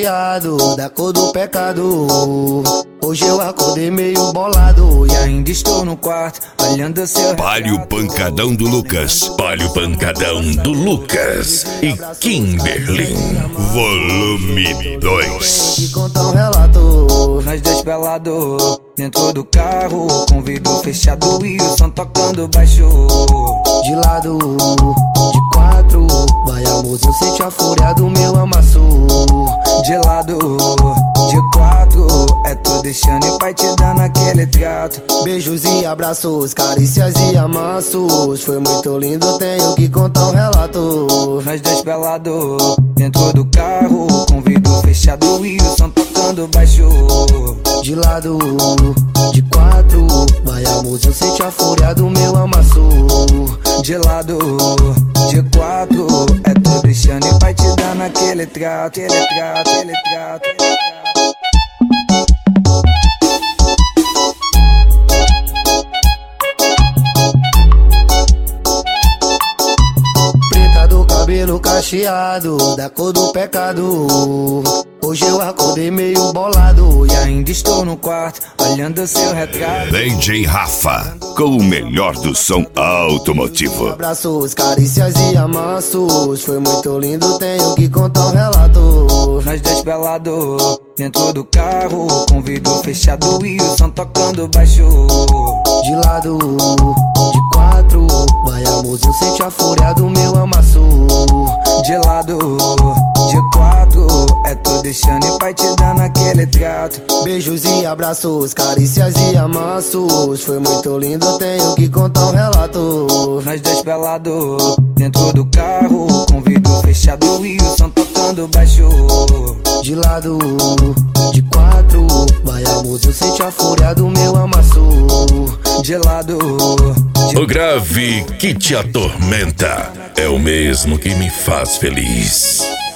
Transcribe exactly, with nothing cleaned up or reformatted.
cacheado, da cor do pecado. Hoje eu acordei meio bolado e ainda estou no quarto, olhando seu Palio Pancadão do Lucas, Palio Pancadão do Lucas e Kimberlin, volume dois. Conta um relato. Nós dois pelados dentro do carro, com vidro fechado e o som tocando baixo. De lado, de quatro, vai amorzinho, sente a fúria do meu amasso. De lado, de quatro, é tu deixando e pai te dando aquele trato. Beijos e abraços, carícias e amassos. Foi muito lindo, tenho que contar um relato. Nós dois pelados dentro do carro, com vidro fechado e o som tocando baixo. De lado, de quatro, vai amorzinho, sente a fúria do meu amasso. De lado, de quatro, é tu deixando e pai te dando aquele trato, aquele trato, aquele trato, aquele trato. Cabelo cacheado, da cor do pecado. Hoje eu acordei meio bolado e ainda estou no quarto, olhando seu retrato. D J Rafa, com o melhor do som automotivo. Abraços, carícias e amassos. Foi muito lindo, tenho que contar um relato. Nós dois pelados dentro do carro, com vidro fechado e o som tocando baixo. De lado, de quatro, vai amorzinho, sente a fúria do meu amasso. De lado, de quatro, é tu deixando e pai te dando aquele trato. Beijos e abraços, carícias e amassos. Foi muito lindo, tenho que contar um relato. Nós dois pelados dentro do carro, com vidro fechado e o som tocando baixo. De lado, de quatro, vai amorzinho, sente a fúria do meu amasso. De lado, de o grave que te atormenta é o mesmo que me faz feliz.